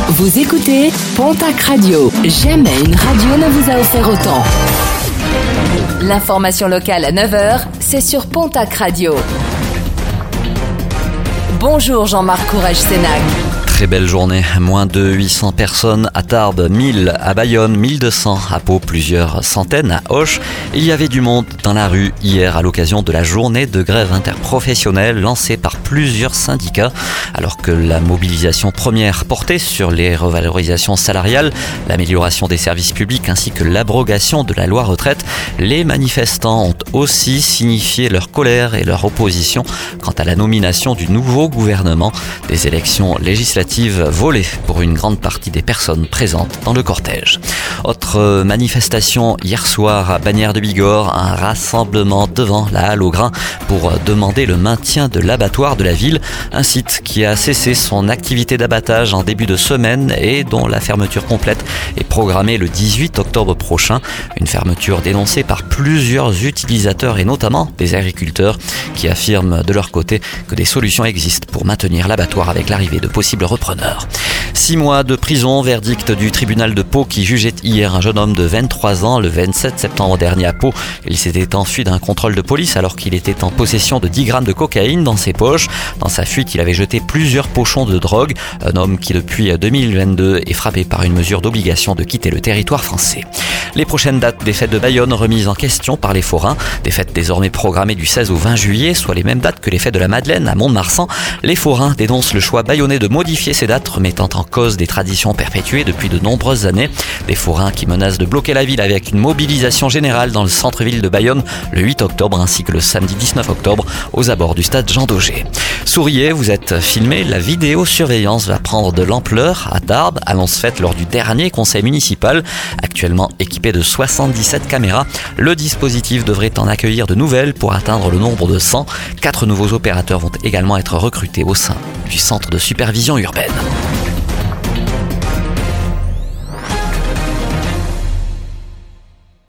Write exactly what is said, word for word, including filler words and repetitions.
Vous écoutez Pontac Radio. Jamais une radio ne vous a offert autant. L'information locale à neuf heures, c'est sur Pontac Radio. Bonjour Jean-Marc Courage-Sénac. Très belle journée, moins de huit cents personnes à Tarbes, mille à Bayonne, mille deux cents à Pau, plusieurs centaines à Auch. Il y avait du monde dans la rue hier à l'occasion de la journée de grève interprofessionnelle lancée par plusieurs syndicats. Alors que la mobilisation première portait sur les revalorisations salariales, l'amélioration des services publics ainsi que l'abrogation de la loi retraite, les manifestants ont aussi signifié leur colère et leur opposition quant à la nomination du nouveau gouvernement. Des élections législatives volées pour une grande partie des personnes présentes dans le cortège. Autre manifestation hier soir à Bagnères de Bigorre, un rassemblement devant la Halle aux Grains pour demander le maintien de l'abattoir de la ville, un site qui a cessé son activité d'abattage en début de semaine et dont la fermeture complète est programmée le dix-huit octobre prochain. Une fermeture dénoncée par plusieurs utilisateurs et notamment des agriculteurs qui affirment de leur côté que des solutions existent pour maintenir l'abattoir avec l'arrivée de possibles repreneurs. Six mois de prison, verdict du tribunal de Pau qui jugeait hier un jeune homme de vingt-trois ans le vingt-sept septembre dernier à Pau. Il s'était enfui d'un contrôle de police alors qu'il était en possession de dix grammes de cocaïne dans ses poches. Dans sa fuite, il avait jeté plusieurs pochons de drogue. Un homme qui depuis deux mille vingt-deux est frappé par une mesure d'obligation de quitter le territoire français. Les prochaines dates des fêtes de Bayonne remises en question par les forains. Des fêtes désormais programmées du seize au vingt juillet, soit les mêmes dates que les fêtes de la Madeleine à Mont-de-Marsan. Les forains dénoncent le choix bayonnais de modifier ces dates, remettant en cause des traditions perpétuées depuis de nombreuses années. Des forains qui menacent de bloquer la ville avec une mobilisation générale dans le centre-ville de Bayonne le huit octobre ainsi que le samedi dix-neuf octobre aux abords du stade Jean Daugé. Souriez, vous êtes filmé, la vidéosurveillance va prendre de l'ampleur à Tarbes, annonce faite lors du dernier conseil municipal. Actuellement équipé de soixante-dix-sept caméras, le dispositif devrait en accueillir de nouvelles pour atteindre le nombre de cent. Quatre nouveaux opérateurs vont également être recrutés au sein du centre de supervision urbaine.